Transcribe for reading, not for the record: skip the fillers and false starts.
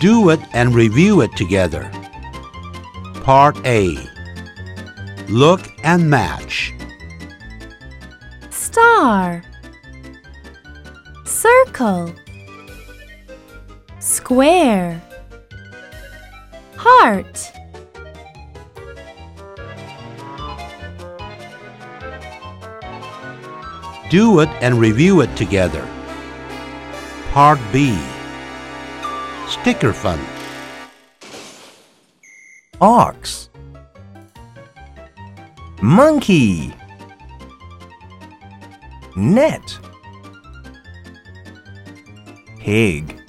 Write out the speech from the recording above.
Do it and review it together. Part A. Look and match. Star, circle, square, heart. Do it and review it together. Part B. Sticker fun. Ox, monkey, net, pig.